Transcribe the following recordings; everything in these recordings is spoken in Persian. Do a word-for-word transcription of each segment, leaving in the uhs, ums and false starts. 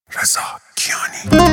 رضا کیانی.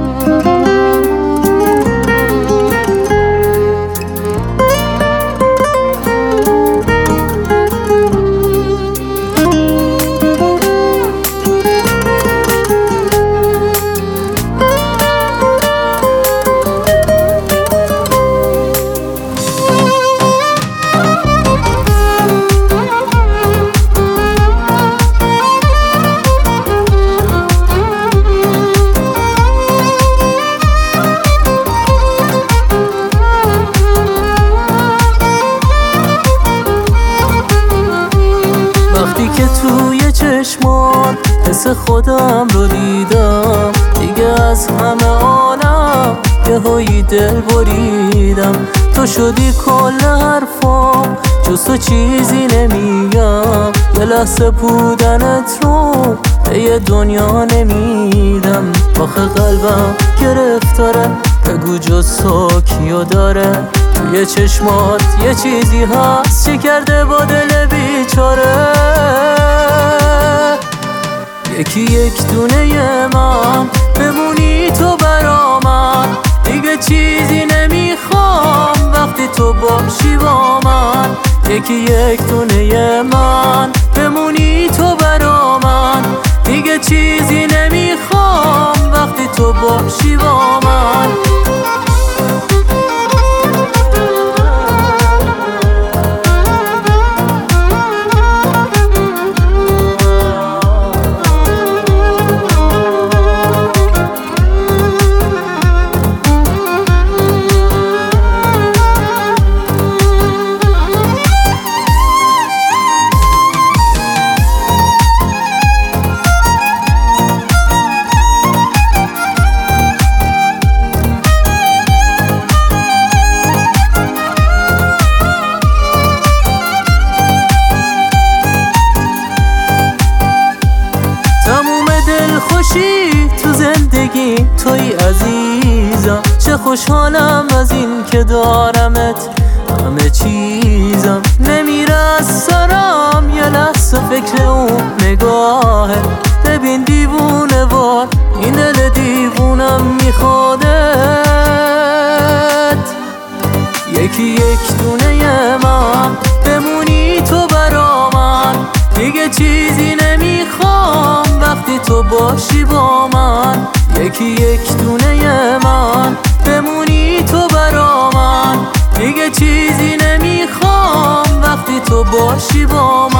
وقتی که توی چشمان حس خودم رو دیدم، دیگه از همه عالم یه هایی دل بریدم. تو شدی کل حرفام، جز تو چیزی نمیگم. یه لحظه بودنت رو به یه دنیا نمیدم. آخه قلبم گرفتاره، بگو جز تو کیو داره؟ توی چشمات یه چیزی هست چی کرده با دل بیچاره. یکی یک دونه من بمونی تو برا من، دیگه چیزی نمیخوام وقتی تو باشی با من. یکی یک دونه من بمونی تو برا من، دیگه چیزی نمیخوام وقتی تو باشی با من. خوشی تو زندگی توی عزیزم، چه خوشحالم از این که دارمت. همه چیزم نمیره از سرم، یه لحظه فکر اون نگاهه. ببین دیوونه وار این دل دیوونم میخوادت. یکی یک دونه من بمونی تو برا من، دیگه چیزی نمیخوام وقتی تو باشی با من. یکی یک دونه من بمونی تو برا من، دیگه چیزی نمیخوام وقتی تو باشی با من.